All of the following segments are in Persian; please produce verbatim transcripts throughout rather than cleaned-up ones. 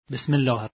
بسم الله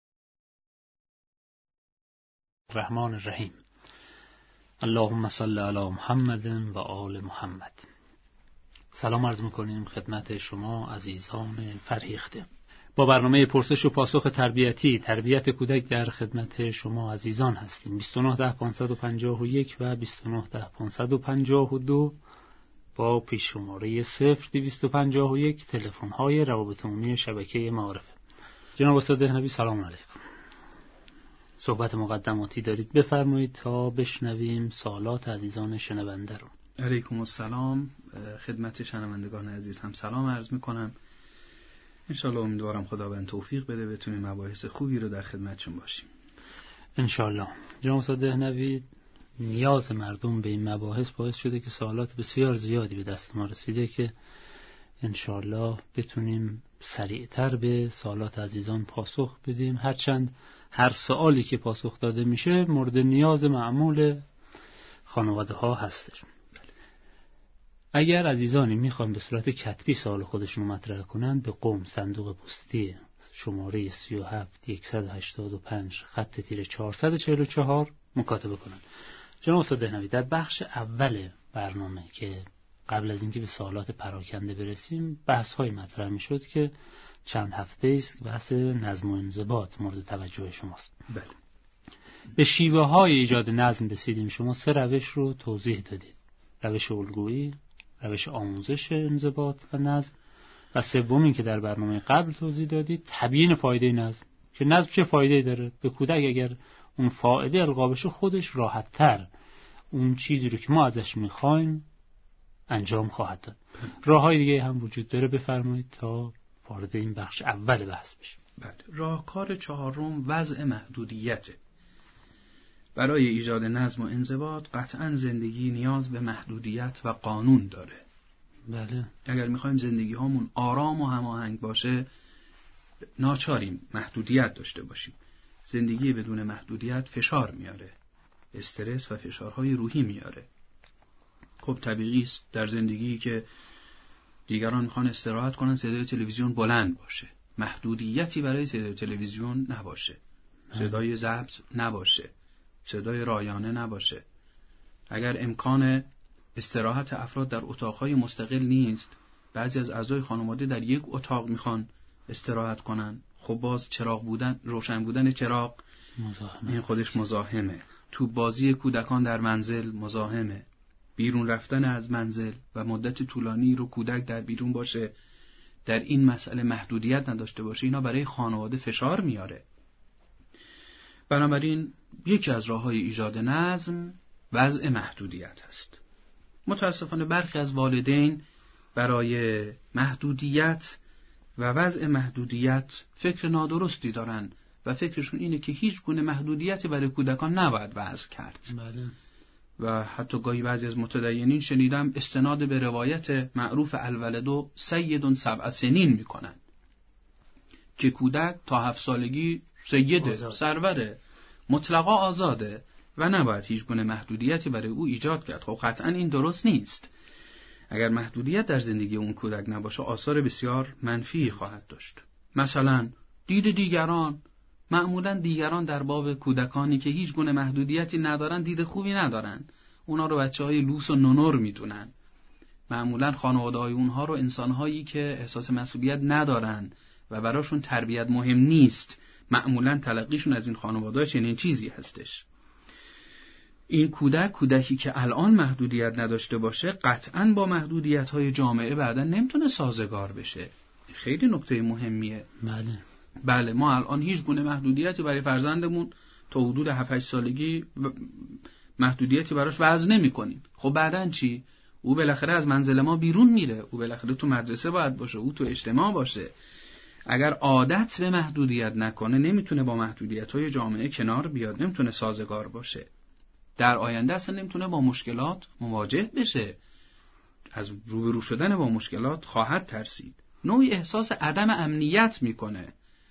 الرحمن الرحیم. اللهم صل علی محمد و آل محمد. سلام عرض می‌کنیم خدمت شما عزیزان فرهیخته. با برنامه پرسش و پاسخ تربیتی تربیت کودک در خدمت شما عزیزان هستیم. بیست و نه ده پانصد و پنجاه و یک و بیست و نه ده پانصد و پنجاه و دو با پیش شماره صفر دویست و پنجاه و یک تلفن‌های روابط عمومی شبکه معارف. جناب استاد دهنوی سلام علیکم. صحبت مقدماتی دارید بفرمایید تا بشنویم سوالات عزیزان شنونده رو. علیکم السلام. خدمت شنوندگان عزیز هم سلام عرض میکنم. انشالله امیدوارم خداوند توفیق بده بتونیم مباحث خوبی رو در خدمتشون باشیم. انشالله. جناب استاد دهنوی، نیاز مردم به این مباحث باعث شده که سوالات بسیار زیادی به دست ما رسیده که انشالله بتونیم سریعتر به سوالات عزیزان پاسخ بدیم، هرچند هر سوالی که پاسخ داده میشه مورد نیاز معمول خانواده ها هستش. اگر عزیزانی میخوان به صورت کتبی سوال خودشون مطرح کنند به قم صندوق پستی شماره سی و هفت صد و هشتاد و پنج خط تیره چهارصد و چهل و چهار مکاتبه کنند. جناب استاد دهنوی، در بخش اول برنامه که قبل از اینکه به سوالات پراکنده برسیم بحث های مطرح می شد که چند هفته است بحث نظم و انضباط مورد توجه شماست. بله. به شیوه های ایجاد نظم رسیدیم. شما سه روش رو توضیح دادید: روش الگویی، روش آموزش انضباط و نظم و سومی که در برنامه قبل توضیح دادید تبیین فایده نظم، که نظم چه فایده‌ای داره به کودک. اگر اون فایده القا بشه خودش راحت تر اون چیزی رو که ما ازش میخوایم انجام خواهد داد. راه‌های دیگه هم وجود داره، بفرمایید تا وارد این بخش اول بحث بشیم. بله. راهکار چهارم وضع محدودیت. برای ایجاد نظم و انضباط قطعاً زندگی نیاز به محدودیت و قانون داره. بله. اگر می‌خوایم زندگی هامون آرام و هماهنگ باشه ناچاریم محدودیت داشته باشیم. زندگی بدون محدودیت فشار میاره، استرس و فشارهای روحی میاره. خب طبیعی است در زندگی که دیگران میخوان استراحت کنن صدای تلویزیون بلند باشه، محدودیتی برای صدای تلویزیون نباشه، صدای ضبط نباشه، صدای رایانه نباشه. اگر امکان استراحت افراد در اتاقهای مستقل نیست، بعضی از اعضای خانواده در یک اتاق میخوان استراحت کنن، خب باز چراغ بودن، روشن بودن چراغ مزاحمه. این خودش مزاحمه. تو بازی کودکان در منزل مزاحمه. بیرون رفتن از منزل و مدت طولانی رو کودک در بیرون باشه، در این مسئله محدودیت نداشته باشه، اینا برای خانواده فشار میاره. بنابراین یکی از راه‌های ایجاد نظم وضع محدودیت هست. متاسفانه برخی از والدین برای محدودیت و وضع محدودیت فکر نادرستی دارن و فکرشون اینه که هیچ گونه محدودیتی برای کودکان نباید وضع کرد. بله. و حتی گاهی بعضی از متدینین شنیدم استناد به روایت معروف الولد سید سبع سنین میکنن که کودک تا هفت سالگی سیده، سروره، مطلقا آزاده و نباید هیچ گونه محدودیتی برای او ایجاد کرد. خب قطعا این درست نیست. اگر محدودیت در زندگی اون کودک نباشه آثار بسیار منفی خواهد داشت. مثلا دید دیگران. معمولا دیگران در باب کودکانی که هیچ گونه محدودیتی ندارن دید خوبی ندارن. اونا رو بچه‌های لوس و نونور میدونن. معمولا خانواده‌های اونها رو انسان‌هایی که احساس مسئولیت ندارن و براشون تربیت مهم نیست. معمولا تلقیشون از این خانواده‌ها چنین چیزی هستش. این کودک کودکی که الان محدودیت نداشته باشه قطعاً با محدودیت‌های جامعه بعداً نمیتونه سازگار بشه. خیلی نکته مهمیه. بله. بله ما الان هیچ گونه محدودیتی برای فرزندمون تا حدود هفت هشت سالگی محدودیتی براش وضع نمی‌کنیم. خب بعداً چی؟ او بالاخره از منزل ما بیرون میره، او بالاخره تو مدرسه باید باشه، او تو اجتماع باشه. اگر عادت به محدودیت نکنه نمیتونه با محدودیت‌های جامعه کنار بیاد، نمیتونه سازگار باشه. در آینده اصلا نمیتونه با مشکلات مواجه بشه. از روبرو شدن با مشکلات خواهد ترسید. نوعی احساس عدم امنیت میکنه.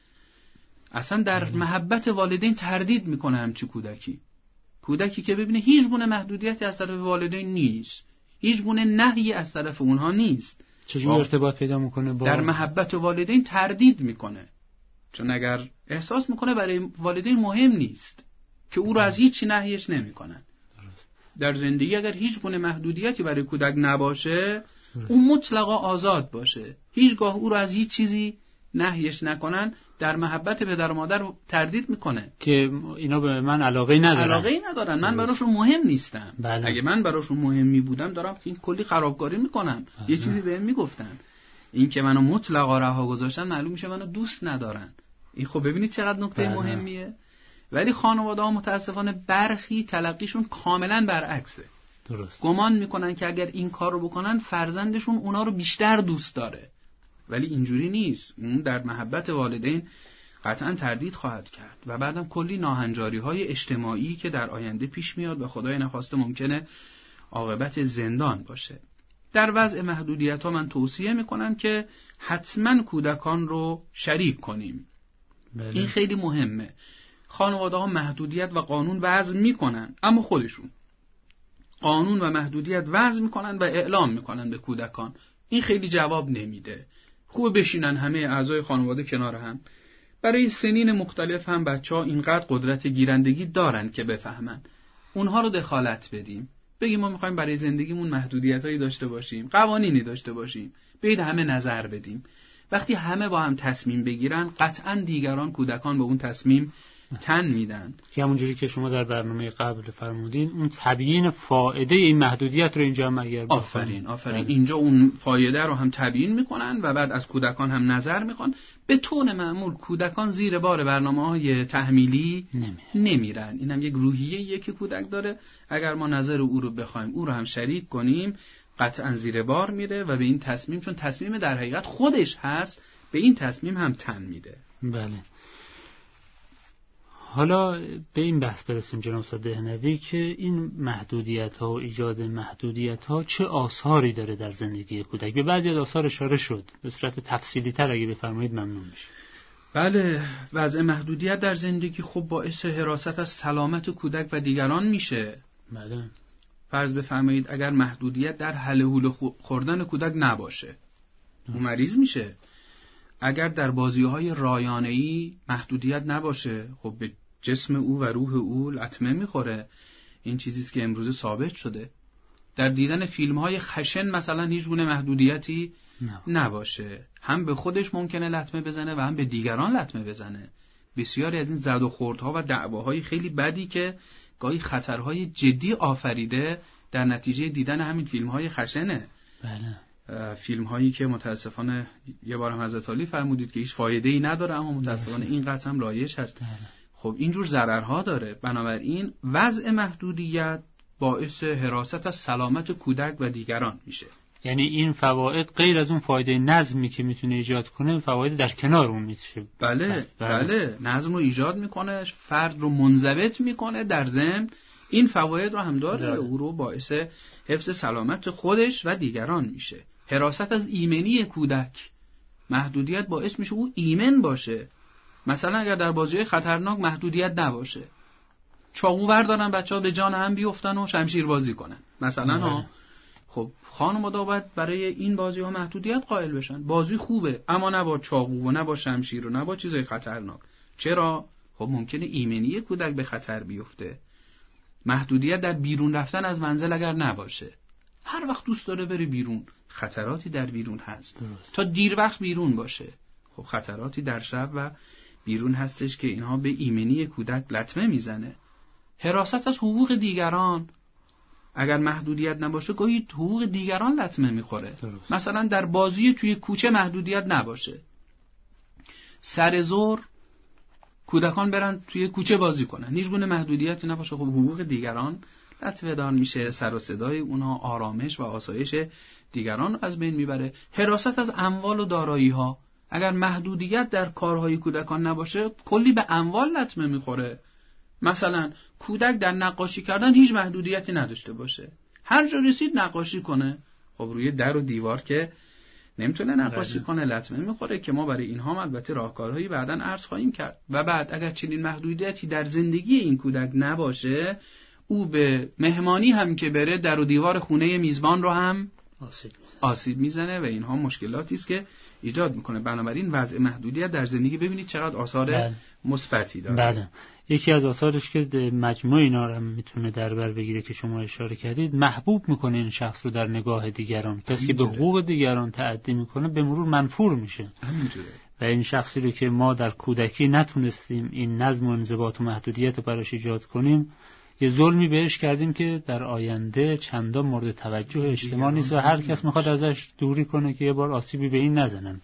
اصلا در محبت والدین تردید میکنه همچی کودکی. کودکی که ببینه هیچ گونه محدودیتی از طرف والدین نیست، هیچ گونه نهی از طرف اونها نیست، چجوری ارتباط پیدا میکنه با در محبت والدین تردید میکنه. چون اگر احساس میکنه برای والدین مهم نیست که او رو از هیچ نهیش نمیکنن. در زندگی اگر هیچ گونه محدودیتی برای کودک نباشه، اون مطلقا آزاد باشه، هیچگاه او رو از هیچ چیزی نهیش نکنن، در محبت پدر و مادر تردید میکنه که اینا به من علاقه ندارن علاقه ندارن من براشون مهم نیستم. بله. اگه من براشون مهم می بودم دارم این کلی خرابکاری میکنم. بله. یه چیزی بهم میگفتن، این که منو مطلقا رها گذاشتن معلوم میشه منو دوست ندارن. این خب ببینید چقدر نکته بله. مهمیه. ولی خانواده ها متاسفانه برخی تلقیشون کاملا برعکسه. درست. گمان میکنن که اگر این کار رو بکنن فرزندشون اونا رو بیشتر دوست داره، ولی اینجوری نیست. اون در محبت والدین قطعا تردید خواهد کرد و بعدم کلی ناهنجاری های اجتماعی که در آینده پیش میاد و خدای نخواسته ممکنه عاقبت زندان باشه. در وضع محدودیت ها من توصیه میکنم که حتما کودکان رو شریک کنیم. بله. این خیلی مهمه. خانواده ها محدودیت و قانون وضع میکنن، اما خودشون قانون و محدودیت وضع میکنن و اعلام میکنن به کودکان. این خیلی جواب نمیده. خوب بشینن همه اعضای خانواده کنار هم. برای سنین مختلف هم بچه‌ها اینقدر قدرت گیرندگی دارن که بفهمن. اونها رو دخالت بدیم. بگیم ما میخوایم برای زندگیمون محدودیتایی داشته باشیم، قوانینی داشته باشیم. بیاید همه نظر بدیم. وقتی همه با هم تصمیم بگیرن، قطعاً دیگران کودکان به اون تصمیم تن میدن. که همونجوری که شما در برنامه قبل فرمودین، اون تبیین فایده این محدودیت رو اینجا هم اگر بکنن. آفرین آفرین. اینجا اون فایده رو هم تبیین میکنن و بعد از کودکان هم نظر میخوان. به طور معمول کودکان زیر بار برنامه‌های تحمیلی نمیرن. نمیرن. اینم یک روحیه‌ایه که کودک داره. اگر ما نظر او رو بخوایم او رو هم شریک کنیم، قطعاً زیر بار میره و به این تصمیم، چون تصمیم در حقیقت خودش هست، به این تصمیم هم تن میده. بله. حالا به این بحث برسیم جناب استاد دهنوی که این محدودیت ها و ایجاد محدودیت ها چه آثاری داره در زندگی کودک. به بعضی از آثار اشاره شد، به صورت تفصیلی تر اگه بفرمایید ممنون میشه. بله، وضع محدودیت در زندگی خب باعث حراست از سلامت کودک و دیگران میشه. بله. فرض بفرمایید اگر محدودیت در حله هوله خوردن کودک نباشه، اون مریض میشه. اگر در بازی‌های رایانه‌ای محدودیت نباشه، خب به جسم او و روح او لطمه میخوره. این چیزیست که امروزه ثابت شده. در دیدن فیلم‌های خشن مثلا هیچ گونه محدودیتی نه. نباشه، هم به خودش ممکنه لطمه بزنه و هم به دیگران لطمه بزنه. بسیاری از این زد و خوردها و دعواهای خیلی بدی که گاهی خطرهای جدی آفریده در نتیجه دیدن همین فیلم‌های خشنه. بله. فیلم هایی که متاسفانه یه بار هم حضرت علی فرمودید که هیچ فایده‌ای نداره، اما متاسفانه این قطعا هم رایج هست. خب اینجور ضررها داره. بنابراین وضع محدودیت باعث حراست از سلامت کودک و دیگران میشه. یعنی این فواید غیر از اون فایده نظمی که میتونه ایجاد کنه، فواید در کنار اون میشه. بله بله, بله. نظم رو ایجاد میکنه، فرد رو منضبط میکنه، در ضمن این فواید رو هم داره. داره. او رو باعث حفظ سلامت خودش و دیگران میشه. حراست از ایمنی کودک، محدودیت باعث میشه او ایمن باشه. مثلا اگر در بازی خطرناک محدودیت نباشه، چاقو بردارن بچه‌ها به جان هم بیفتن و شمشیر بازی کنن مثلا ها. خب خانواده باید برای این بازی‌ها محدودیت قائل بشن. بازی خوبه اما نه با چاقو و نه با شمشیر و نه با چیزای خطرناک. چرا؟ خب ممکنه ایمنی کودک به خطر بیفته. محدودیت در بیرون رفتن از منزل اگر نباشه، هر وقت دوست داره بره بیرون، خطراتی در بیرون هست. درست. تا دیر وقت بیرون باشه، خب خطراتی در شب و بیرون هستش که اینها به ایمنی کودک لطمه میزنه. حراست از حقوق دیگران، اگر محدودیت نباشه گاهی حقوق دیگران لطمه میخوره. درست. مثلا در بازی توی کوچه محدودیت نباشه، سر ظهر کودکان برن توی کوچه بازی کنن، هیچ گونه محدودیتی نباشه، خب حقوق دیگران لطمه دار میشه، سر و صدای اونها آرامش و آسایش دیگران از بین میبره. حراست از اموال و دارایی ها، اگر محدودیت در کارهای کودکان نباشه کلی به اموال لطمه میخوره. مثلا کودک در نقاشی کردن هیچ محدودیتی نداشته باشه، هر جا رسید نقاشی کنه، خب روی در و دیوار که نمیتونه نقاشی بله. کنه، لطمه میخوره که ما برای اینها البته راهکارهایی بعداً عرض خواهیم کرد. و بعد اگر چنین محدودیتی در زندگی این کودک نباشه، او به مهمانی هم که بره در و دیوار خونه میزبان رو هم آسیب میزنه, آسیب میزنه و اینها مشکلاتی است که ایجاد میکنه. بنابراین وضع محدودیت در زندگی ببینید چقدر آثار مثبتی داره. بله. یکی از آثارش که مجموع اینا رو میتونه در بر بگیره که شما اشاره کردید، محبوب میکنه این شخص رو در نگاه دیگران. کسی که به حقوق دیگران تعدی میکنه به مرور منفور میشه. همینجوره. و این شخصی رو که ما در کودکی نتونستیم این نظم و انضباط و محدودیت براش ایجاد کنیم، یه ظلمی بهش کردیم که در آینده چندان مورد توجه اجتماع نیست و هر کس میخواد ازش دوری کنه که یه بار آسیبی به این نزنن.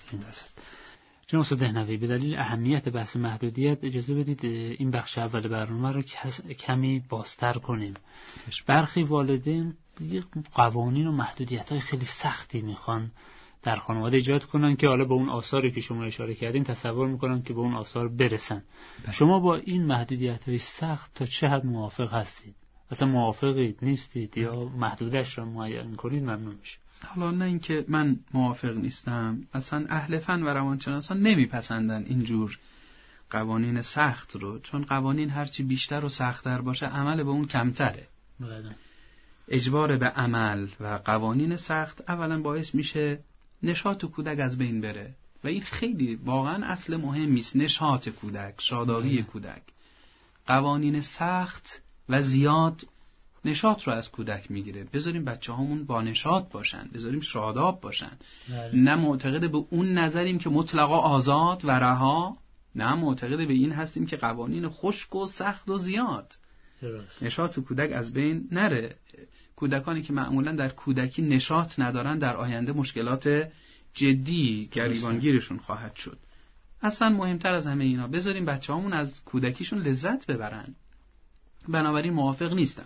جناب استاد دهنوی، به دلیل اهمیت بحث محدودیت اجازه بدید این بخش اول برنامه رو کمی بازتر کنیم. برخی والدین قوانین و محدودیت‌های خیلی سختی میخوان در خانواده ایجاد کنن که حالا به اون آثاری که شما اشاره کردین تصور میکنن که به اون آثار برسن. بله. شما با این محدودیت‌های سخت تا چه حد موافق هستید؟ اصلا موافقید نیستید یا محدودش رو معین کنید ممنون میشه. حالا نه اینکه من موافق نیستم، اصلا اهل فن و روانشناسان نمیپسندن اینجور قوانین سخت رو، چون قوانین هرچی بیشتر و سخت‌تر باشه عمل به اون کمتره. بله. اجبار به عمل و قوانین سخت اولا باعث میشه نشاط کودک از بین بره و این خیلی واقعا اصل مهمی است، نشاط کودک، شادابی کودک. قوانین سخت و زیاد نشاط رو از کودک میگیره. بذاریم بچه هامون با نشاط باشن، بذاریم شاداب باشن. بله. نه معتقد به اون نظریم که مطلقا آزاد و رها، نه معتقد به این هستیم که قوانین خشک و سخت و زیاد. درست. نشاط کودک از بین نره. کودکانی که معمولا در کودکی نشاط ندارن در آینده مشکلات جدی گریبانگیرشون خواهد شد. اصلا مهمتر از همه اینا بذاریم بچه‌هامون از کودکیشون لذت ببرن. بنابراین موافق نیستم.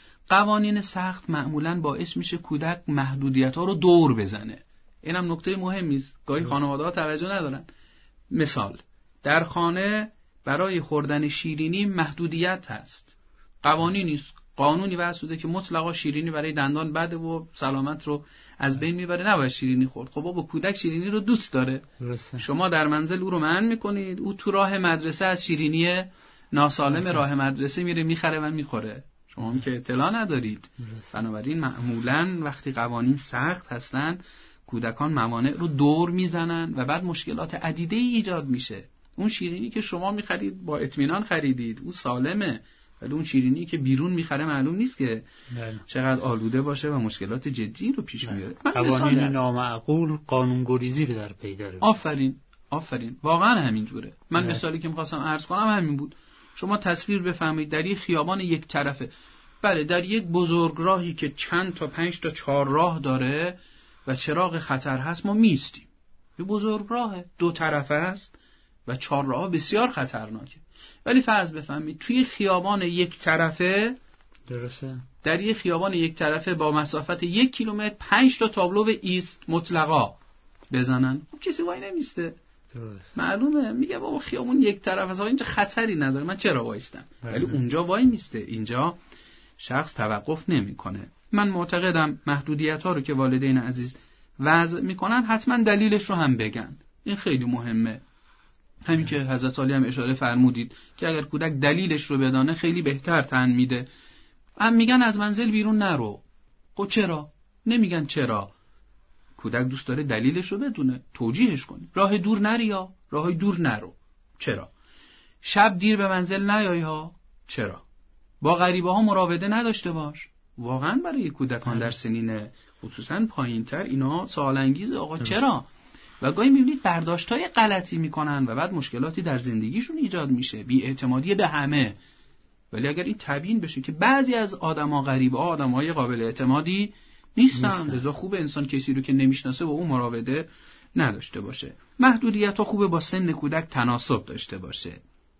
قوانین سخت معمولا باعث میشه کودک محدودیت‌ها رو دور بزنه. اینم نکته مهمی است. گاهی خانواده‌ها توجه ندارن. مثال در خانه برای خوردن شیرینی محدودیت هست. قوانینی است. قانونی وضع شده که مطلقا شیرینی برای دندان بده و سلامت رو از بین میبره، نباید شیرینی خورد. خب بابا کودک شیرینی رو دوست داره. درسته. شما در منزل او رو منع میکنید، او تو راه مدرسه از شیرینی ناسالم راه مدرسه میره میخره و میخوره. شما هم که اطلاع ندارید. بنابراین معمولاً وقتی قوانین سخت هستن کودکان موانع رو دور میزنن و بعد مشکلات عدیده‌ای ایجاد میشه. اون شیرینی که شما میخرید با اطمینان خریدید، اون سالمه، ولی اون شیرینی که بیرون میخره معلوم نیست که بله. چقدر آلوده باشه و مشکلات جدی رو پیش میاره. قوانین نامعقول قانون‌گریزی رو در پی داره. آفرین آفرین واقعا همین جوره. من بله. مثالی که می‌خواستم عرض کنم همین بود. شما تصویر بفهمید در یک خیابان یک طرفه، بله در یک بزرگراهی که چند تا پنج تا چهار راه داره و چراغ خطر هست ما میستیم. یه بزرگراهه دو طرفه است و چهار راه بسیار خطرناکه. ولی فرض بفهمید توی خیابان یک طرفه، درسته، در یک خیابان یک طرفه با مسافت یک کیلومتر پنج تا تابلو ایست مطلقا بزنن، خب کسی وای نمیسته. درست. معلومه میگه بابا خیابون یک طرف است، اینجا خطری نداره، من چرا وایستم؟ ولی اونجا وای میسته، اینجا شخص توقف نمیکنه. من معتقدم محدودیت ها رو که والدین عزیز وضع میکنن حتما دلیلش رو هم بگن. این خیلی مهمه. همین که حضرت علی هم اشاره فرمودید که اگر کودک دلیلش رو بدانه خیلی بهتر تن میده. هم میگن از منزل بیرون نرو. خب چرا؟ نمیگن چرا. کودک دوست داره دلیلش رو بدونه، توجیهش کنی. راه دور نری یا راه دور نرو. چرا؟ شب دیر به منزل نیایی ها. چرا؟ با غریبه ها مراوده نداشته باش. واقعا برای کودکان در سنین خصوصا پایینتر اینا سوال انگیزه. آقا چرا؟ و گاهی میبینید برداشت‌های غلطی میکنن و بعد مشکلاتی در زندگیشون ایجاد میشه، بی‌اعتمادی به همه. ولی اگر این تبیین بشه که بعضی از آدم‌ها غریبه ها آدم‌های قابل اعتمادی نیستن، لذا خوب انسان کسی رو که نمیشناسه با اون مراوده نداشته باشه. محدودیت‌ها خوبه با سن کودک تناسب داشته باشه.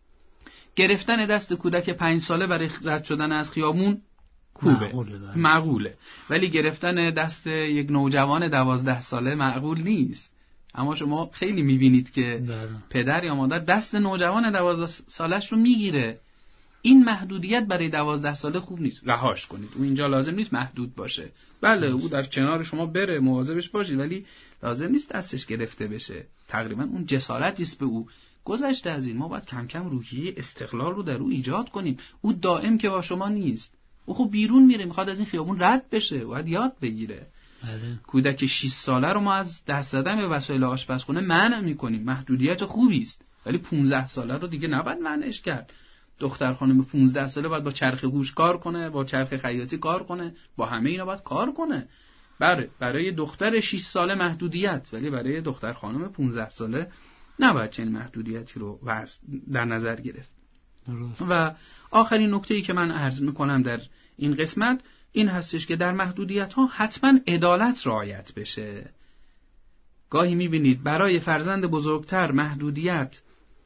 گرفتن دست کودک پنج ساله برای رد شدن از خیابون خوبه، معقوله, معقوله. ولی گرفتن دست یک نوجوان دوازده ساله معقول نیست. اما شما خیلی میبینید که داره. پدر یا مادر دست نوجوان دوازده سالش رو میگیره. این محدودیت برای دوازده ساله خوب نیست. رهاش کنید. او اینجا لازم نیست محدود باشه. بله او در کنار شما بره، مواظبش باشید، ولی لازم نیست دستش گرفته بشه. تقریبا اون جسارتی است به او. گذشته از این ما باید کم کم روحیه استقلال رو در او ایجاد کنیم. او دائم که با شما نیست. او خب بیرون میره، میخواد از این خیابون رد بشه، باید یاد بگیره. بله. کودک شش ساله رو ما از دست زدن به وسایل آشپزخونه منع می‌کنیم، محدودیت خوبی است، ولی پانزده ساله رو دیگه نباید منعش کرد. دختر خانم پانزده ساله باید با چرخ گوش کار کنه، با چرخ خیاطی کار کنه، با همه اینا باید کار کنه. بله برای دختر شش ساله محدودیت، ولی برای دختر خانم پانزده ساله نباید چنین محدودیتی رو در نظر گرفت. درست. و آخرین نکته‌ای که من عرض می‌کنم در این قسمت این هستش که در محدودیت‌ها حتما عدالت رعایت بشه. گاهی می‌بینید برای فرزند بزرگتر محدودیت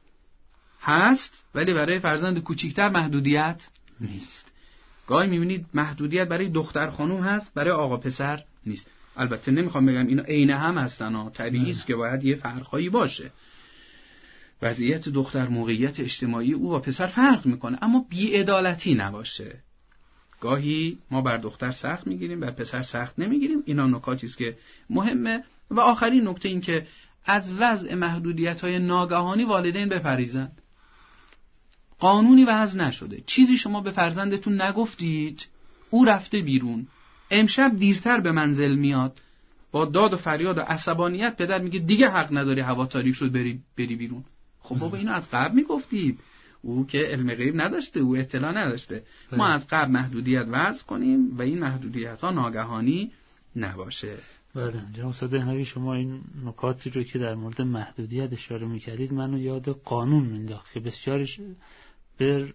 هست ولی برای فرزند کوچکتر محدودیت نیست. گاهی می‌بینید محدودیت برای دختر خانم هست برای آقا پسر نیست. البته نمیخوام بگم اینا عین هم هستن ها، طبیعی است که باید یه فرق‌هایی باشه. وضعیت دختر، موقعیت اجتماعی او با پسر فرق میکنه، اما بی‌عدالتی نباشه. گاهی ما بر دختر سخت میگیریم، بر پسر سخت نمیگیریم. اینا نکاتی است که مهمه. و آخرین نکته این که از وضع محدودیت‌های ناگهانی والدین بپریزند. قانونی وضع نشده، چیزی شما به فرزندتون نگفتید، او رفته بیرون، امشب دیرتر به منزل میاد، با داد و فریاد و عصبانیت پدر میگه دیگه حق نداری، هوا تاریک شد بری بری بیرون. خب بابا اینو از قبل میگفتید. او که علم غیب نداشته، او اطلاع نداشته. ما از قبل محدودیت وضع کنیم و این محدودیت ها ناگهانی نباشه. بله جناب صادق‌نوی، شما این نکاتی رو که در مورد محدودیت اشاره میکردید منو یاد قانون مینداخت که بسیارش به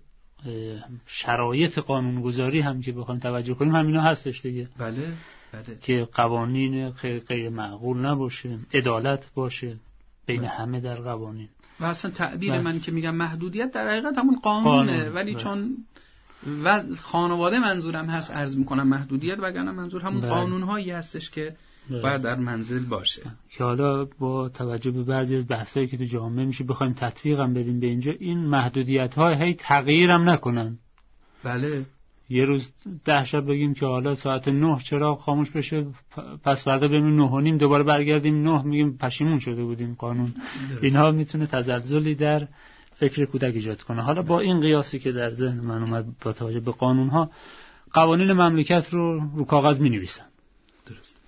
شرایط قانونگذاری هم که بخوایم توجه کنیم همینا هستش دیگه. بله بله. که قوانین غیر معقول نباشه، عدالت باشه بین بله. همه در قوانین. و اصلا تعبیر بله. من که میگم محدودیت در حقیقت همون قانونه قانون. ولی بله. چون و خانواده منظورم هست عرض میکنم محدودیت، وگرنه منظور همون بله. قانونهایی هستش که بله. باید در منزل باشه. که حالا با توجه به بعضی از بحثایی که تو جامعه میشه بخوایم تطبیقم بدیم به اینجا، این محدودیت ها هی تغییرم نکنن. بله. یه روز ده شب بگیم که حالا ساعت نه چراغ خاموش بشه، پس فردا بریم نه و نیم دوباره برگردیم نه میگیم پشیمون شده بودیم قانون. اینها میتونه تزلزلی در فکر کودک ایجاد کنه. حالا با این قیاسی که در ذهن من اومد با توجه به قانون ها، قوانین مملکت رو رو کاغذ مینویسن. درست.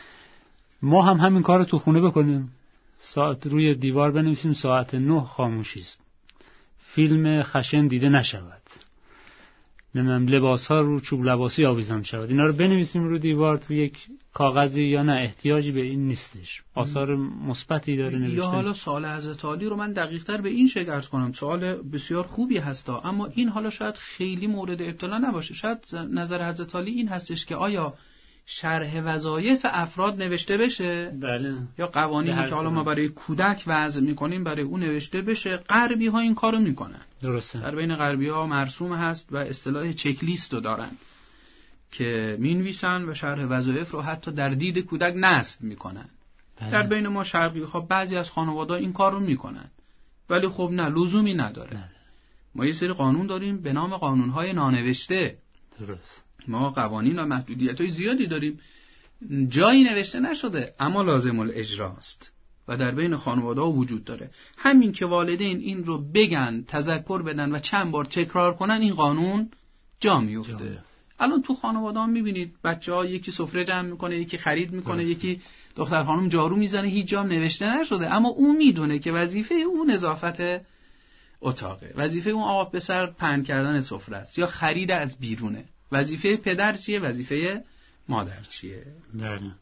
ما هم همین کار رو تو خونه بکنیم، ساعت روی دیوار بنویسیم ساعت نه خاموشی است، فیلم خشن دیده نشود، نمیدونم لباس ها رو چوب لباسی آویزان شود. اینا رو بنویسیم رو دیوار تو یک کاغذی یا نه احتیاجی به این نیستش، آثار مثبتی داره نوشتن. یا حالا سوال حضرت علی رو من دقیق تر به این شکل عرض کنم، سوال بسیار خوبی هستا، اما این حالا شاید خیلی مورد ابتلا نباشه. شاید نظر حضرت علی این هستش که آیا شرح وظایف افراد نوشته بشه؟ بله. یا قوانینی که حالا ما برای کودک وضع میکنیم برای اون نوشته بشه؟ غربی ها این کارو میکنن. درسته. در بین غربی ها مرسوم هست و اصطلاح چک لیست رو دارن که مینویسن و شرح وظایف رو حتی در دید کودک نصب میکنن. بله. در بین ما شرقی ها بعضی از خانواده این کار رو میکنن، ولی خب نه، لزومی نداره. بله. ما یه سری قانون داریم به نام قانونهای نانوشته. درست. ما قوانین و محدودیت‌های زیادی داریم جایی نوشته نشده اما لازم الاجراست و در بین خانواده‌ها وجود داره. همین که والدین این رو بگن، تذکر بدن و چند بار تکرار کنن، این قانون جا میفته. الان تو خانواده‌ها می‌بینید بچه‌ها یکی سفره جمع می‌کنه، یکی خرید می‌کنه، یکی دختر خانم جارو میزنه، هیچ جام نوشته نشده، اما اون میدونه که وظیفه اون نظافت اتاقه، وظیفه اون آقا پسر پهن کردن سفره است یا خرید از بیرونه. وظیفه پدر چیه؟ وظیفه مادر چیه؟ بله.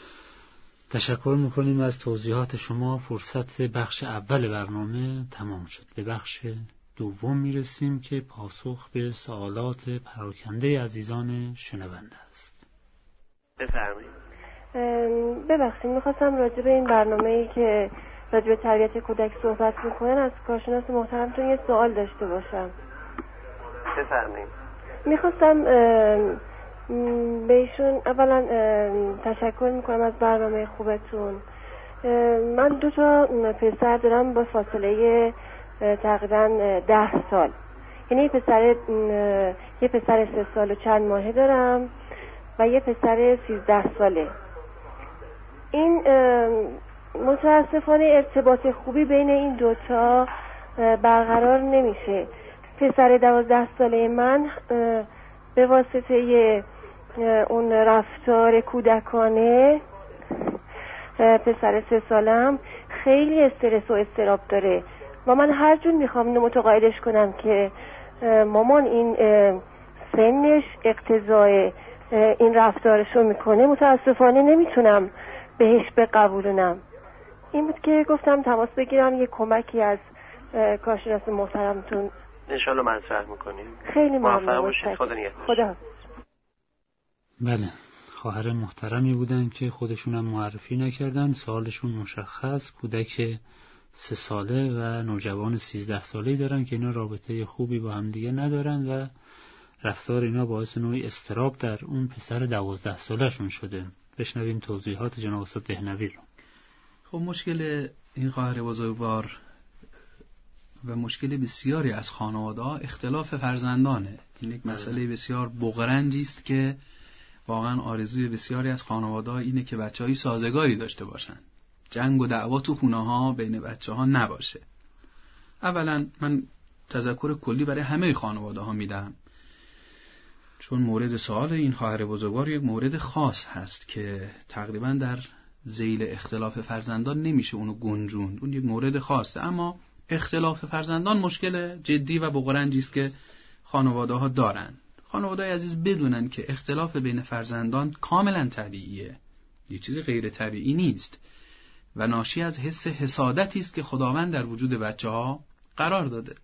تشکر میکنیم از توضیحات شما. فرصت بخش اول برنامه تمام شد. به بخش دوم میرسیم که پاسخ به سوالات پراکنده عزیزان شنونده است. بفرمایید. ببخشید میخواستم راجع به این برنامه‌ای که راجع به تربیت کودک صحبت میکنن از کارشناس محترمتون یه سوال داشته باشم. بفرمایید. میخواستم به ایشون اولا تشکر میکنم از برنامه خوبتون. من دو تا پسر دارم با فاصله تقریبا ده سال، یعنی یه پسر یه پسر سه سال و چند ماهه دارم و یه پسر سیزده ساله. این متاسفانه ارتباط خوبی بین این دوتا برقرار نمیشه. پسر دوازده ساله من به واسطه اون رفتار کودکانه پسر سه سالم خیلی استرس و اضطراب داره و من هر جور میخوام اینو متقاعدش کنم که مامان این سنش اقتضای این رفتارشو میکنه، متاسفانه نمیتونم بهش بقبولونم. این بود که گفتم تماس بگیرم یه کمکی از کارشناس محترمتون انشالله مطرح میکنیم. خیلی ممنون. موفق باشید. خدا نگهدار. خدا. بله، خواهر محترمی بودن که خودشون هم معرفی نکردن. سوالشون مشخص، کودک سه ساله و نوجوان سیزده ساله‌ای دارن که اینا رابطه خوبی با هم دیگه ندارن و رفتار اینا باعث نوعی اضطراب در اون پسر دوازده ساله‌شون شده. بشنویم توضیحات جناب استاد دهنوی رو. خب مشکل این خواهر بزرگوار و مشکل بسیاری از خانواده‌ها اختلاف فرزندانه. این یک مسئله بسیار بغرنجی است که واقعا آرزوی بسیاری از خانواده‌ها اینه که بچه‌های سازگاری داشته باشن. جنگ و دعوا تو خونه‌ها بین بچه‌ها نباشه. اولا من تذکر کلی برای همه خانواده‌ها میدم، چون مورد سوال این خواهر بزرگوار یک مورد خاص هست که تقریبا در ذیل اختلاف فرزندان نمیشه اونو گنجوند. اون یک مورد خاصه، اما اختلاف فرزندان مشکل جدی و بغرنجی است که خانواده‌ها دارن. خانواده‌های عزیز بدونن که اختلاف بین فرزندان کاملا طبیعیه، یه چیز غیر طبیعی نیست و ناشی از حس حسادتی است که خداوند در وجود بچه‌ها قرار داده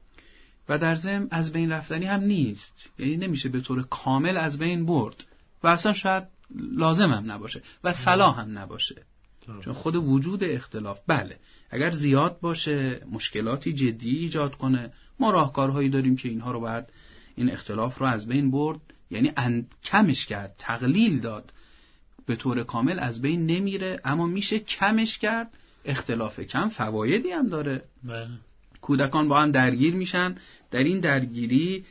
و در ضمن از بین رفتنی هم نیست، یعنی نمیشه به طور کامل از بین برد و اصلا شاید لازم هم نباشه و صلاح هم نباشه، چون خود وجود اختلاف بله اگر زیاد باشه مشکلاتی جدی ایجاد کنه، ما راهکارهایی داریم که اینها رو باید این اختلاف رو از بین برد، یعنی کمش کرد، تقلیل داد، به طور کامل از بین نمیره اما میشه کمش کرد. اختلاف کم فوایدی هم داره. بله. کودکان با هم درگیر میشن، در این درگیری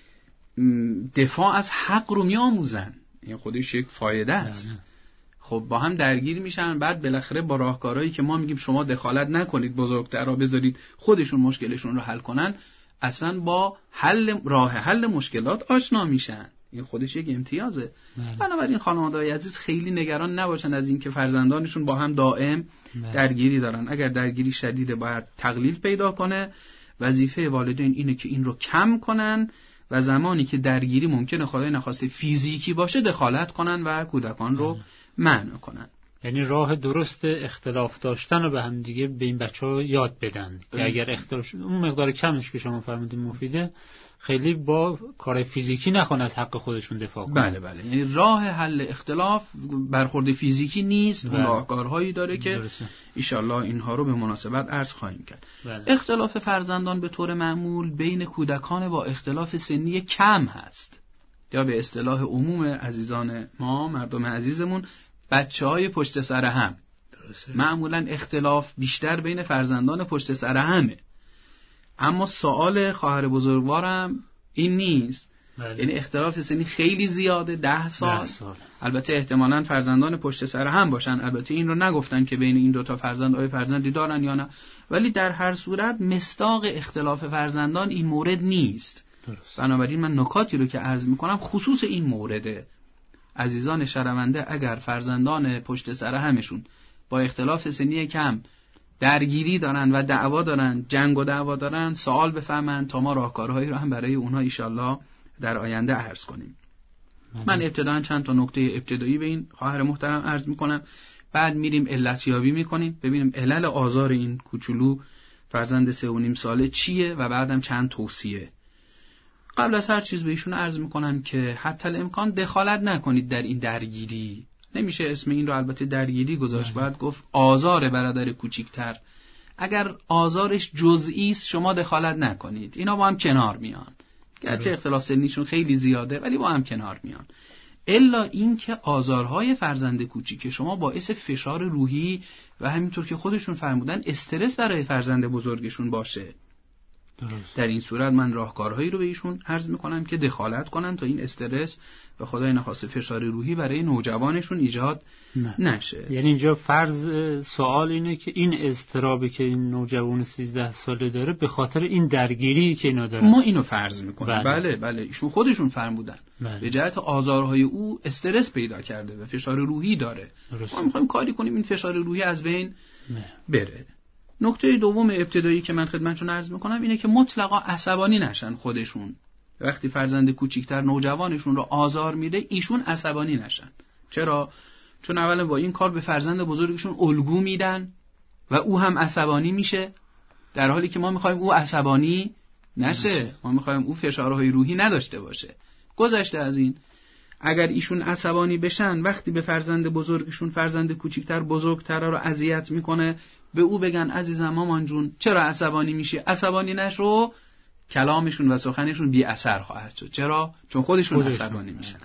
دفاع از حق رو میآموزن، این خودش یک فایده است. بله. خب با هم درگیر میشن، بعد بالاخره با راهکارهایی که ما میگیم شما دخالت نکنید، بزرگترا بذارید خودشون مشکلشون رو حل کنن، اصلا با حل راه حل مشکلات آشنا میشن. این خودش یک امتیازه. بله. بنابراین خانواده‌های عزیز خیلی نگران نباشن از اینکه فرزندانشون با هم دائم بله. درگیری دارن. اگر درگیری شدیده باید تقلیل پیدا کنه. وظیفه والدین اینه که این رو کم کنن و زمانی که درگیری ممکنه خدای نخواسته فیزیکی باشه دخالت کنن و کودکان رو بله. منع کنن. یعنی راه درست اختلاف داشتن رو به هم دیگه به این بچه‌ها یاد بدن که اگر اختلاف اون مقدار کمش که شما فرمودین مفیده، خیلی با کار فیزیکی نخوان از حق خودشون دفاع کنن. بله بله، یعنی راه حل اختلاف برخورد فیزیکی نیست، اون راهکارهایی داره که انشالله اینها رو به مناسبت عرض خواهیم کرد. بله. اختلاف فرزندان به طور معمول بین کودکان با اختلاف سنی کم هست، یا به اصطلاح عموم عزیزان ما، مردم عزیزمون، بچه‌های پشت سر هم. درسته. معمولا اختلاف بیشتر بین فرزندان پشت سر همه. اما سوال خواهر بزرگوارم این نیست. بله. یعنی اختلاف سنی خیلی زیاده، ده سال. ده سال. البته احتمالاً فرزندان پشت سر هم باشن، البته این رو نگفتن که بین این دوتا فرزند آیا فرزندی دارن یا نه، ولی در هر صورت مصداق اختلاف فرزندان این مورد نیست. درست. بنابراین من نکاتی رو که عرض میکنم خصوص این مورده. عزیزان شنونده اگر فرزندان پشت سر همشون با اختلاف سنی کم درگیری دارن و دعوا دارن، جنگ و دعوا دارن، سوال بفهمن تا ما راهکارهایی رو هم برای اونها ایشالله در آینده عرض کنیم. من ابتداً چند تا نکته ابتدایی به این خواهر محترم عرض میکنم، بعد میریم علتیابی میکنیم، ببینیم علل آزار این کوچولو فرزند سه و نیم ساله چیه و بعدم چند توصیه. قبل از هر چیز به ایشون عرض میکنم که حتی الامکان دخالت نکنید در این درگیری. نمیشه اسم این رو البته درگیری گذاشت، باید گفت آزار برادر کوچیکتر. اگر آزارش جزئی است شما دخالت نکنید، اینا با هم کنار میان، گرچه اختلاف سنیشون خیلی زیاده ولی با هم کنار میان. الا اینکه آزارهای فرزند کوچیک شما باعث فشار روحی و همینطور که خودشون فرمودن استرس برای فرزند بزرگشون باشه. درست. در این صورت من راهکارهایی رو به ایشون عرض میکنم که دخالت کنن تا این استرس و خدای نخواسته فشار روحی برای نوجوانشون ایجاد نه. نشه. یعنی اینجا فرض سوال اینه که این اضطرابی که این نوجوان سیزده ساله داره به خاطر این درگیری که اینا دارن، ما اینو فرض میکنیم. بله بله بله ایشون خودشون فرمودن بله. به جهت آزارهای او استرس پیدا کرده و فشار روحی داره. درست. ما میخوایم کاری کنیم این فشار روحی از بین نه. بره. نکته دوم ابتدایی که من خدمتتون عرض میکنم اینه که مطلقا عصبانی نشن خودشون. وقتی فرزند کوچیکتر نوجوانشون رو آزار میده ایشون عصبانی نشن. چرا؟ چون اولا با این کار به فرزند بزرگشون الگو میدن و او هم عصبانی میشه، در حالی که ما میخوایم او عصبانی نشه. ما میخوایم او فشارهای روحی نداشته باشه. گذشته از این، اگر ایشون عصبانی بشن وقتی به فرزند بزرگشون فرزند کوچیکتر بزرگتر رو اذیت میکنه، به او بگن عزیزم مامان جون چرا عصبانی میشی؟ عصبانی نشو. کلامشون و سخنشون بی اثر خواهد شد. چرا؟ چون خودشون, خودشون عصبانی میشن.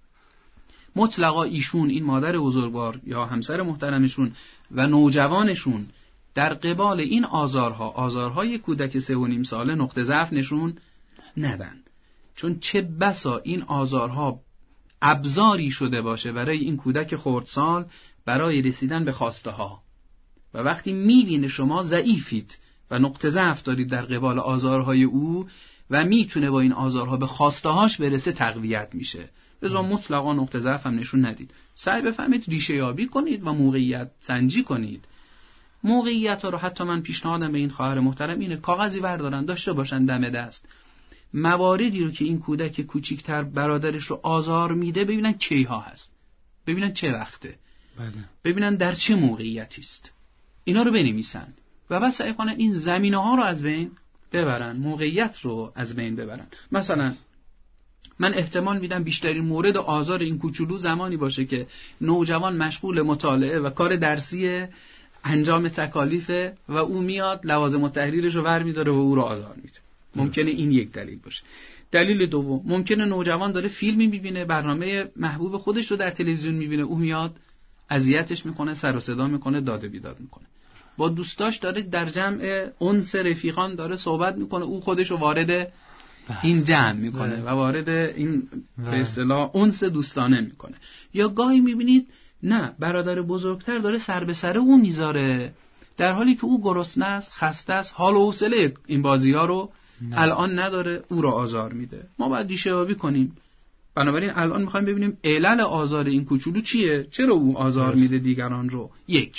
مطلقا ایشون، این مادر بزرگوار یا همسر محترمشون و نوجوانشون در قبال این آزارها، آزارهای کودک سه و نیم ساله نقطه ضعف نشون ندن. چون چه بسا این آزارها ابزاری شده باشه برای این کودک خردسال برای رسیدن به خواسته ها. و وقتی میبینه شما ضعیفید و نقطه ضعف دارید در قبال آزارهای او و میتونه با این آزارها به خواسته هاش برسه، تقویت میشه. لذا مطلقا نقطه ضعف هم نشون ندید. سعی بفهمید ریشه یابی کنید و موقعیت سنجی کنید. موقعیت ها رو حتی من پیشنهادم به این خواهر محترم اینه کاغذی بردارن داشته باشن دم دست. مواردی رو که این کودک کوچیکتر برادرش رو آزار میده ببینن کیها هست. ببینن چه وقته. بله. ببینن در چه موقعیتی است. اینا رو بنویسن و بس سعی کنن این زمینه ها رو از بین ببرن، موقعیت رو از بین ببرن. مثلا من احتمال میدم بیشترین مورد آزار این کوچولو زمانی باشه که نوجوان مشغول مطالعه و کار درسی انجام تکالیفه و او میاد لوازم التحریرش رو ور میداره و او رو آزار میده. ممکنه این یک دلیل باشه. دلیل دوم، ممکنه نوجوان داره فیلمی میبینه، برنامه محبوب خودش رو در تلویزیون میبینه، او میاد اذیتش میکنه، سر و صدا میکنه، داد و بیداد میکنه. با دوستاش داره در جمع انس رفیقان داره صحبت میکنه، او خودش رو وارد این جمع میکنه و وارد این به اصطلاح انس دوستانه میکنه. یا گاهی میبینید نه، برادر بزرگتر داره سر به سر او میذاره در حالی که او گرسنه است، خسته است، حال و حوصله این بازی‌ها رو نه. الان نداره، او رو آزار میده. ما باید ریشه یابی کنیم. بنابراین الان میخوایم ببینیم علل آزار این کوچولو چیه، چرا او آزار میده دیگران رو. یک،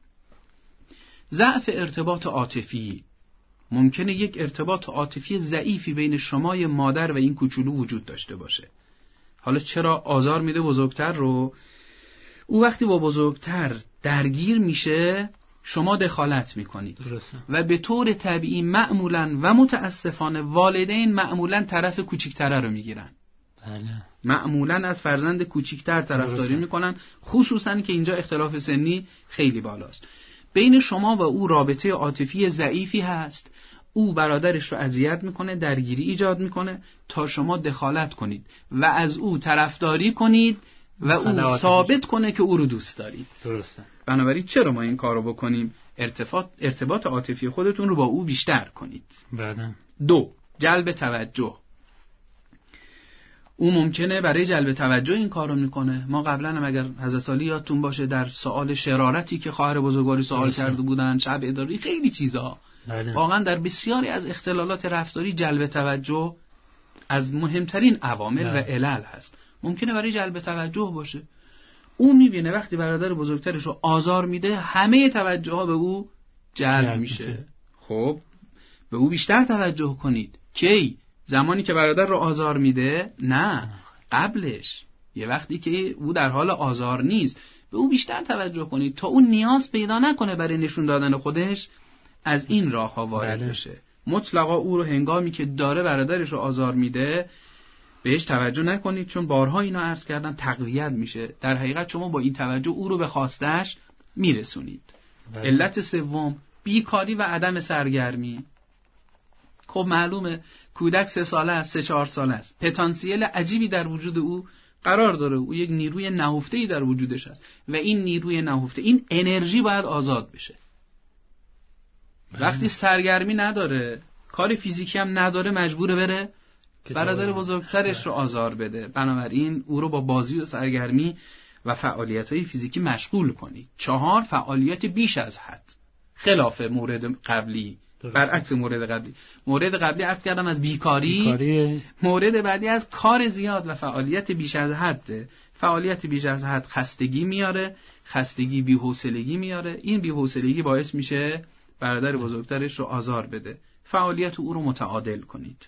ضعف ارتباط عاطفی. ممکنه یک ارتباط عاطفی ضعیفی بین شمای مادر و این کوچولو وجود داشته باشه. حالا چرا آزار میده بزرگتر رو؟ او وقتی با بزرگتر درگیر میشه شما دخالت میکنید و به طور طبیعی معمولاً و متاسفانه والدین معمولاً طرف کوچیکتره رو میگیرن. بله. معمولاً از فرزند کوچیکتر طرفداری میکنن، خصوصاً که اینجا اختلاف سنی خیلی بالاست. بین شما و او رابطه عاطفی ضعیفی هست. او برادرش رو اذیت میکنه، درگیری ایجاد میکنه تا شما دخالت کنید و از او طرفداری کنید و او ثابت کنه که او رو دوست دارید. درسته. بنابراین چرا ما این کارو بکنیم؟ ارتباط ارتباط عاطفی خودتون رو با او بیشتر کنید. بله. دو، جلب توجه. او ممکنه برای جلب توجه این کارو میکنه. ما قبلا هم اگر حضرت علی یادتون باشه در سوال شرارتی که خواهر بزرگواری سوال کرده بودن، شب اداری، خیلی چیزا، بله. واقعا در بسیاری از اختلالات رفتاری جلب توجه از مهمترین عوامل و علل هست. ممکنه برای جلب توجه باشه. او میبینه وقتی برادر بزرگترش رو آزار میده همه توجه ها به او جلب میشه. خب به او بیشتر توجه کنید. کی؟ زمانی که برادر رو آزار میده؟ نه، قبلش. یه وقتی که او در حال آزار نیست به او بیشتر توجه کنید تا اون نیاز پیدا نکنه برای نشون دادن خودش از این راه ها وارد بشه. مطلقا او رو هنگامی که داره برادرش رو آزار میده بهش توجه نکنید، چون بارها اینا عرض کردم تقویت میشه. در حقیقت شما با این توجه او رو به خواستش میرسونید. بله. علت سوم، بیکاری و عدم سرگرمی. خب معلومه کودک سه ساله است، سه چهار ساله است، پتانسیل عجیبی در وجود او قرار داره. او یک نیروی نهفته‌ای در وجودش هست و این نیروی نهفته، این انرژی باید آزاد بشه. بله. وقتی سرگرمی نداره، کار فیزیکی هم نداره، مجبوره بره برادر بزرگترش رو آزار بده. بنابراین او رو با بازی و سرگرمی و فعالیت‌های فیزیکی مشغول کنید. چهار، فعالیت بیش از حد، خلاف مورد قبلی، برعکس مورد قبلی. مورد قبلی عرض کردم از بیکاری، بیکاری. مورد بعدی از کار زیاد و فعالیت بیش از حد. فعالیت بیش از حد خستگی میاره، خستگی بی‌حوصلگی میاره، این بی‌حوصلگی باعث میشه برادر بزرگترش رو آزار بده. فعالیت او رو متعادل کنید.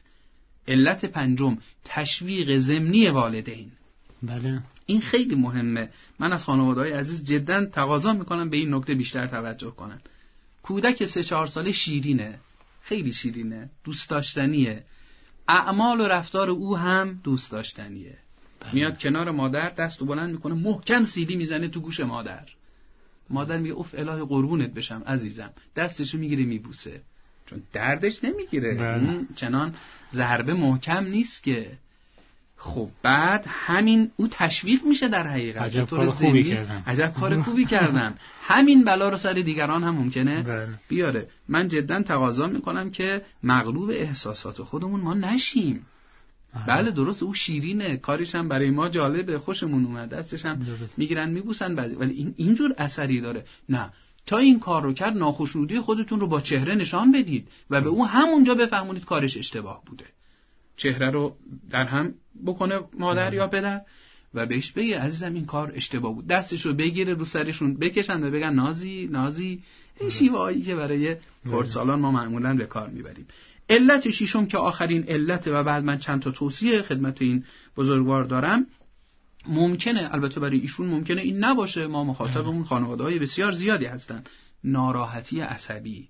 علت پنجم، تشویق ضمنی والدین. بله. این خیلی مهمه. من از خانواده‌های عزیز جداً تقاضا میکنم به این نکته بیشتر توجه کنن. کودک سه چهار ساله شیرینه، خیلی شیرینه، دوست داشتنیه. اعمال و رفتار او هم دوست داشتنیه. بله. میاد کنار مادر دستو بلند میکنه، محکم سیلی میزنه تو گوش مادر. مادر میگه اوف الهی قربونت بشم عزیزم. دستشو میگیره میبوسه. چون دردش نمیگیره. بله. چنان ضربه محکم نیست که. خب بعد همین او تشویق میشه در حقیقت. عجب کار خوبی کردم. عجب کار خوبی کردم. همین بلا رو سر دیگران هم ممکنه بله. بیاره. من جدا تقاضا میکنم که مغلوب احساسات خودمون ما نشیم. آه. بله درست او شیرینه، کارش هم برای ما جالبه، خوشمون اومد، دستش هم میگیرن میبوسن بعضی، ولی این اینجور اثری داره. نه، تا این کار رو کرد ناخوشنودی خودتون رو با چهره نشان بدید و به او همونجا بفهمونید کارش اشتباه بوده. چهره رو در هم بکنه مادر یا پدر و بهش بگه عزیزم این کار اشتباه بود. دستش رو بگیره رو سرشون بکشن و بگن نازی نازی. این شیوهایی که برای خردسالان ما معمولا به کار میبریم. علت ششم که آخرین علت و بعد من چند تا توصیه خدمت این بزرگوار دارم، ممکنه البته برای ایشون ممکنه این نباشه، ما مخاطبمون خانواده‌های بسیار زیادی هستن، ناراحتی عصبی.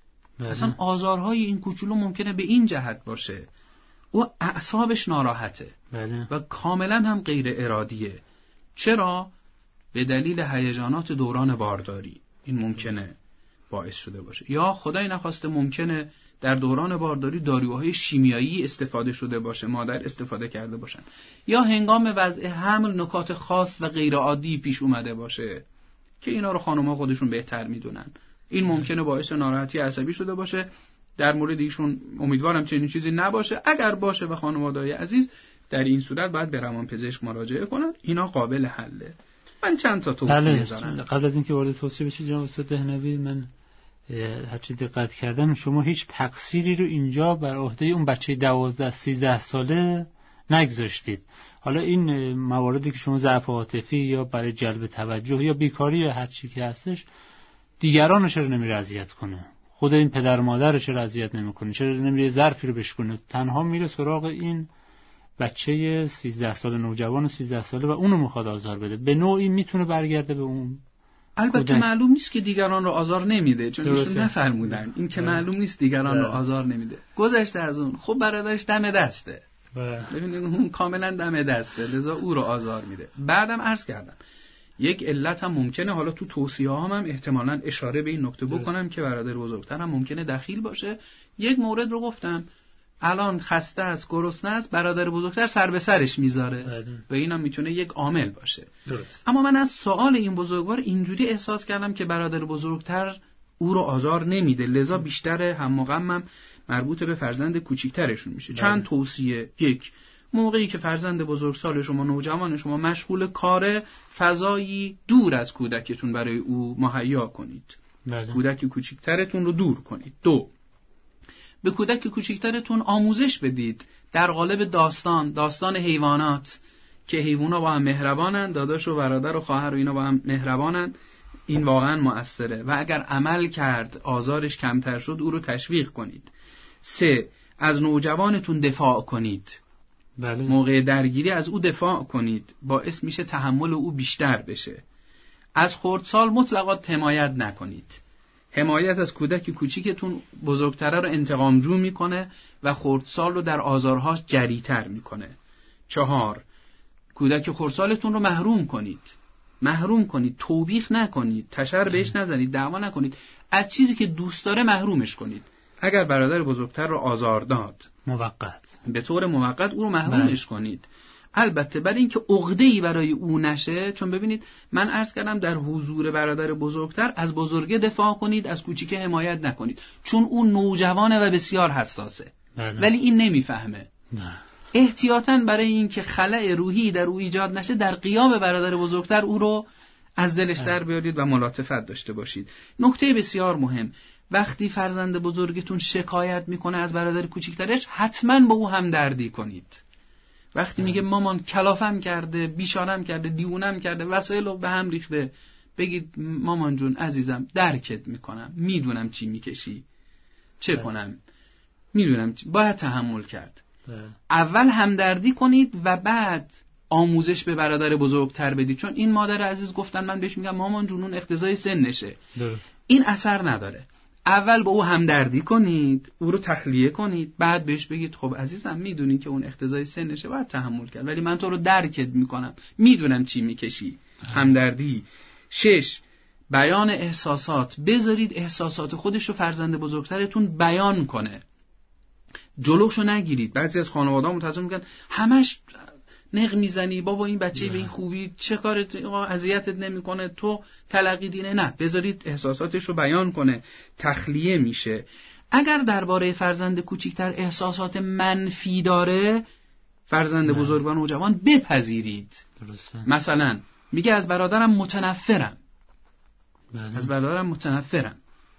اصلا آزارهای این کوچولو ممکنه به این جهت باشه و اعصابش ناراحته. بله. و کاملا هم غیر ارادیه. چرا؟ به دلیل هیجانات دوران بارداری این ممکنه باعث شده باشه. یا خدای نخواسته ممکنه در دوران بارداری داروهای شیمیایی استفاده شده باشه، مادر استفاده کرده باشن، یا هنگام وضع حمل نکات خاص و غیر عادی پیش اومده باشه که اینا رو خانم‌ها خودشون بهتر میدونن. این ممکنه باعث ناراحتی عصبی شده باشه. در مورد ایشون امیدوارم چنین چیزی نباشه. اگر باشه و خانواده‌های عزیز در این صورت باید به روانپزشک مراجعه کنن. اینا قابل حله. من چند تا توصیه دارم. قبل از اینکه وارد توصیه بشید جناب استاد دهنوی، من هرچی دقت کردم شما هیچ تقصیری رو اینجا بر عهده اون بچه دوازده سیزده ساله نگذاشتید. حالا این مواردی که شما ضعف عاطفی یا برای جلب توجه یا بیکاری یا هر چی که هستش، دیگران رو چرا نمیره اذیت کنه؟ خود این پدر و مادر رو چرا اذیت نمیکنه؟ چرا نمیره ظرفی رو بشکنه؟ تنها میره سراغ این بچه سیزده ساله، نوجوان سیزده ساله و اونو میخواد آزار بده. به نوعی میتونه برگرده به اون. البته کودک. معلوم نیست که دیگران رو آزار نمیده، چون ایشون نفرمودن. این که معلوم نیست دیگران رو آزار نمیده. گذشته از اون، خب برادرش دم دسته. ببینید اون کاملا دم دسته، لذا او رو آزار میده. بعدم عرض کردم یک علت هم ممکنه، حالا تو توصیه هام هم احتمالاً اشاره به این نکته بکنم که برادر بزرگتر هم ممکنه دخیل باشه. یک مورد رو گفتم، الان خسته است، گرسنه است، برادر بزرگتر سر به سرش میذاره و اینم میتونه یک عامل باشه. درست. اما من از سوال این بزرگوار اینجوری احساس کردم که برادر بزرگتر او رو آزار نمیده، لذا بیشتر هم و غمم مربوط به فرزند کوچیکترشون میشه. بله. چند توصیه. یک، موقعی که فرزند بزرگسال شما، نوجوان شما مشغول کاره، فضایی دور از کودکتون برای او مهیا کنید. بله. کودک کوچیکترتون رو دور کنید. دو، به کودک کوچیکترتون آموزش بدید در قالب داستان، داستان حیوانات که حیونا با هم مهربانن، داداش و برادر و خواهر و اینا با هم مهربانن. این واقعا مؤثره و اگر عمل کرد آزارش کمتر شد او رو تشویق کنید. سه، از نوجوانتون دفاع کنید. بله. موقع درگیری از او دفاع کنید، باعث میشه تحمل او بیشتر بشه. از خردسال مطلقاً حمایت نکنید. حمایت از کودک کوچیکتون بزرگتره رو انتقامجو میکنه و خردسال رو در آزارهاش جریتر میکنه. چهار، کودک خردسالتون رو محروم کنید. محروم کنید، توبیخ نکنید، تشر بهش نزنید، دعوا نکنید. از چیزی که دوست داره محرومش کنید. اگر برادر بزرگتر رو آزار داد، موقت، به طور موقت او رو محرومش کنید. البته برای اینکه عقده‌ای برای او نشه، چون ببینید من عرض کردم در حضور برادر بزرگتر از بزرگه دفاع کنید، از کوچیکه حمایت نکنید، چون او نوجوانه و بسیار حساسه. بله. ولی این نمیفهمه. نه. احتیاطاً برای اینکه خلأ روحی در او ایجاد نشه، در قیام برادر بزرگتر او رو از دلش در بیارید و ملاطفت داشته باشید. نکته بسیار مهم، وقتی فرزند بزرگتون شکایت میکنه از برادر کوچیکترش، حتما با او همدردی کنید. وقتی میگه مامان کلافم کرده، بیشارم کرده، دیوونم کرده، وسایل رو به هم ریخته، بگید مامان جون عزیزم درکت میکنم، میدونم چی میکشی، چه کنم، میدونم چی. باید تحمل کرد. اول همدردی کنید و بعد آموزش به برادر بزرگتر بدید، چون این مادر عزیز گفتن من بهش میگم مامان جون اون اقتضای سنشه، این اثر نداره. اول با او همدردی کنید، او رو تخلیه کنید، بعد بهش بگید خب عزیزم میدونی که اون اقتضای سنشه، باید تحمل کرد، ولی من تو رو درکت میکنم، میدونم چی میکشی. همدردی. شش، بیان احساسات. بذارید احساسات خودش رو فرزند بزرگترتون بیان کنه، جلوشو نگیرید. بعضی از خانواده‌ها منتظر میگن همش نق میزنی، بابا این بچه به این خوبی چه کارت، اذیتت نمیکنه، تو تلقی دینه. نه، بذارید احساساتش رو بیان کنه، تخلیه میشه. اگر درباره فرزند کوچیکتر احساسات منفی داره، فرزند نه. بزرگ و نوجوان بپذیرید. درسته. مثلا میگه از برادرم متنفرم، بله. از برادرم متنفرم،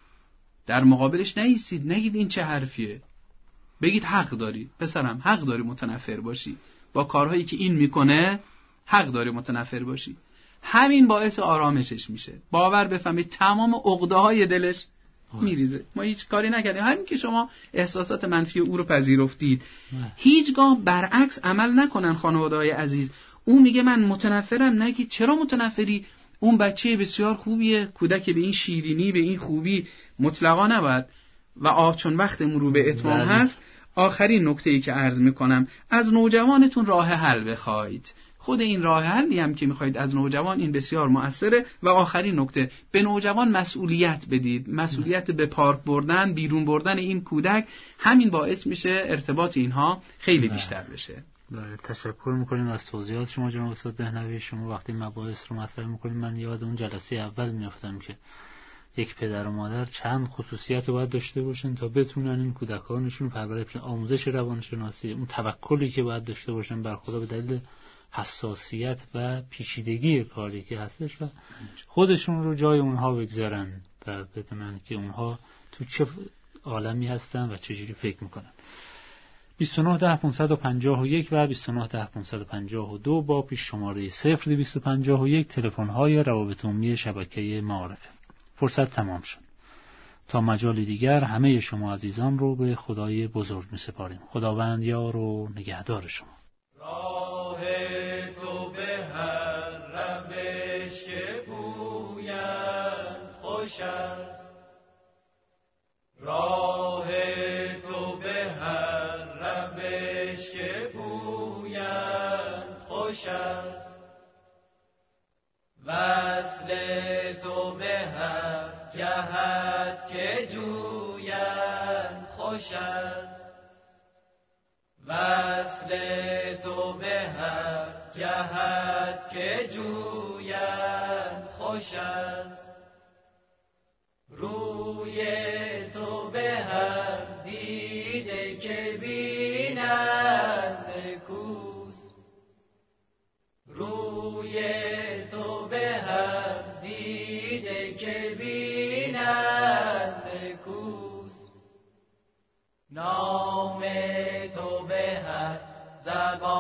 در مقابلش نایستید، نگید این چه حرفیه، بگید حق داری پسرم، حق داری متنفر باشی، با کارهایی که این میکنه حق داری متنفر باشی. همین باعث آرامشش میشه. باور بفهمید تمام عقده‌های دلش میریزه. ما هیچ کاری نکردیم، همین که شما احساسات منفی او رو پذیرفتید. هیچگاه برعکس عمل نکنن خانواده‌های عزیز. اون میگه من متنفرم، نگید چرا متنفری، اون بچه بسیار خوبیه، کودک به این شیرینی، به این خوبی مطلقا نباید. و آه چون وقتمون رو به اتمام بله. هست، آخرین نکته‌ای که عرض میکنم، از نوجوانتون راه حل بخواید. خود این راه حلی هم که میخواید از نوجوان، این بسیار مؤثره. و آخرین نکته، به نوجوان مسئولیت بدید. مسئولیت به پارک بردن، بیرون بردن این کودک، همین باعث میشه ارتباط اینها خیلی بیشتر بشه. بله، تشکر میکنیم از توضیحات شما جناب استاد دهنوی. شما وقتی مباحث رو مطرح میکنیم، من یاد اون جلسه اول میافتم که یک پدر و مادر چند خصوصیت رو باید داشته باشن تا بتونن این کودکانشون پرورش بدن. آموزش روانشناسی، اون توکلی که باید داشته باشن بر خدا به دلیل حساسیت و پیچیدگی کاری که هستش، و خودشون رو جای اونها بگذارن و بدونن که اونها تو چه عالمی هستن و چجوری فکر میکنن. بیست و نه ده پانصد و پنجاه و یک و بیست و نه ده پانصد و پنجاه و دو با پیش شماره صفر دویست و پنجاه و یک تلفن های روابط عمومی شبکه معارفه. فرصت تمام شد. تا مجال دیگر همه شما عزیزان رو به خدای بزرگ می سپاریم. خداوند یار و نگهدار شما. راه تو به هر روش که پویند خوش است، راه تو به هر روش که پویند خوش است، وصل تو به هر جهت که جویند خوش است، وصل تو به هر جهت که جویند خوش است، روی تو به هر دیده که بینند کوست، روی تو به هر دیده که بینند کوست، نام تو به هر زبان